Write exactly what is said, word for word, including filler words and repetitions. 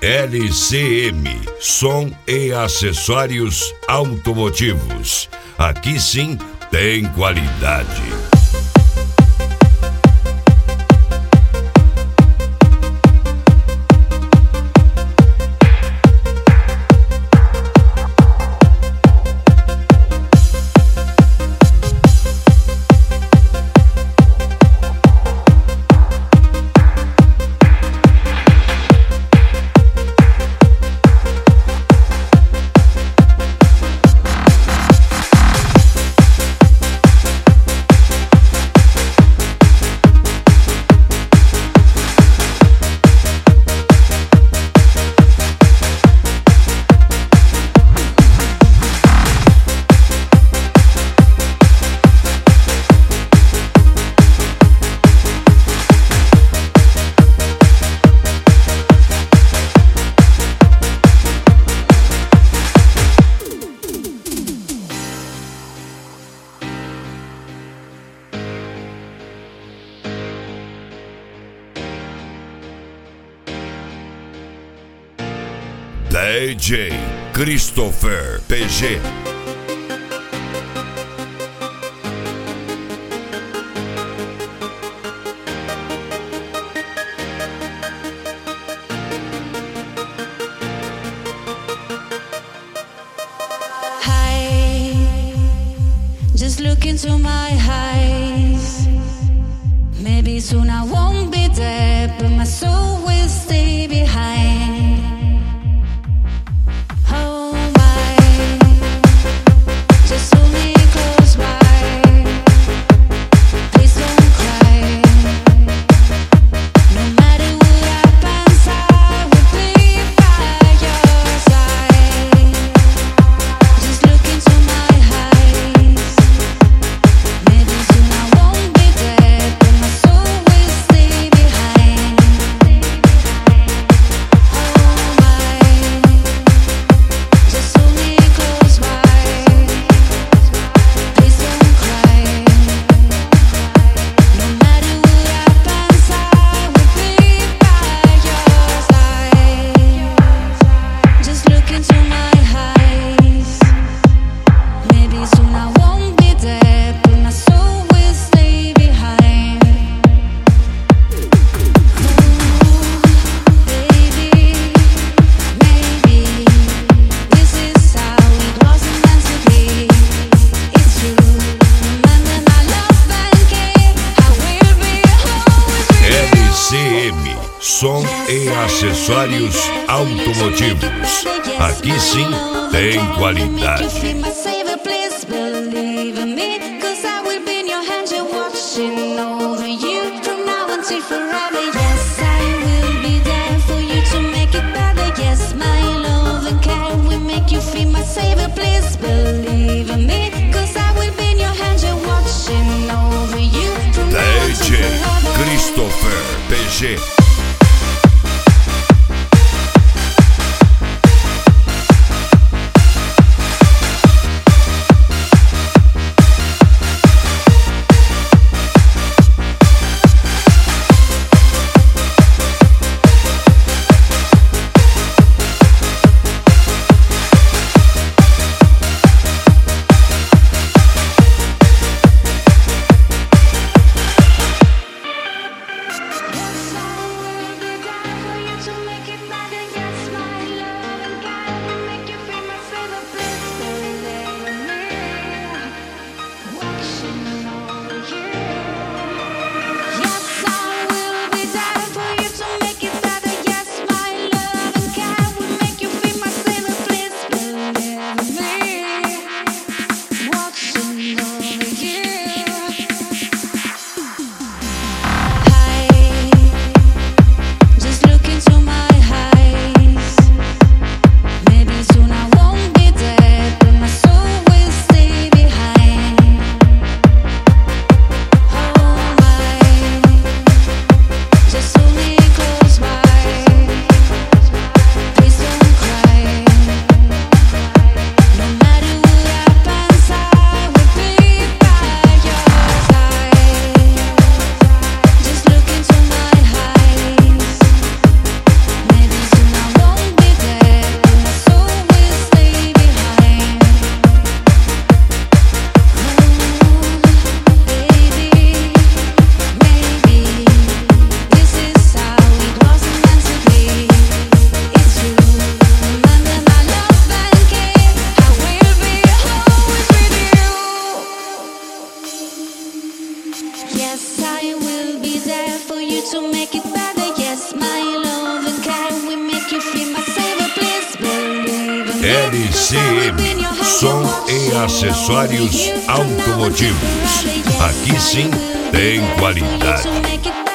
L C M, som e acessórios automotivos. Aqui sim tem qualidade. D J Christopher P G. Hi, just look into my eyes. Maybe soon I won't be there, but my soul will stay behind. Som e acessórios automotivos. Aqui sim tem qualidade. D J Christopher P G. Yes, I to make it better. Yes, my love and care will make you feel my savior. Please believe in L C M, som e acessórios automotivos. Aqui sim tem qualidade.